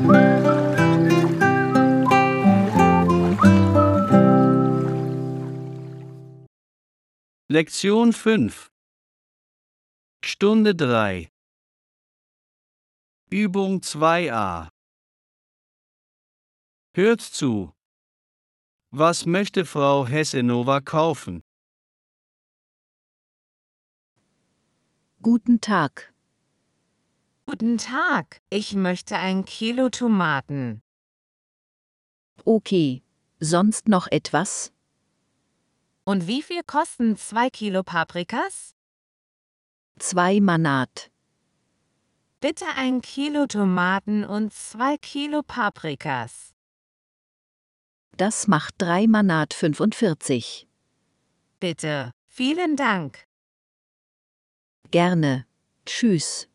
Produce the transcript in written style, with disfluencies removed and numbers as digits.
Lektion 5. Stunde 3. Übung 2a. Hört zu. Was möchte Frau Hessenova kaufen? Guten Tag. Guten Tag, ich möchte 1 Kilo Tomaten. Okay. Sonst noch etwas? Und wie viel kosten 2 Kilo Paprikas? 2 Manat. Bitte 1 Kilo Tomaten und 2 Kilo Paprikas. Das macht 3 Manat 45. Bitte, vielen Dank. Gerne. Tschüss.